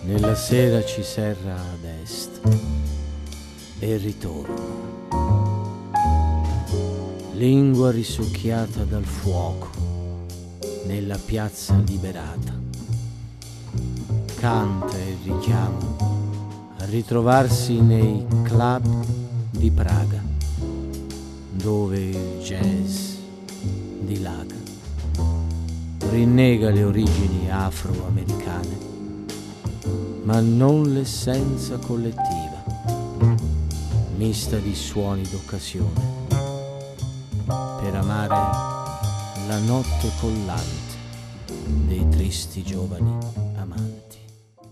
Nella sera ci serra ad est e ritorno. Lingua risucchiata dal fuoco nella piazza liberata. Canta e richiamo a ritrovarsi nei club di Praga, dove il jazz dilaga, rinnega le origini afroamericane, ma non l'essenza collettiva, mista di suoni d'occasione, per amare la notte collante dei tristi giovani.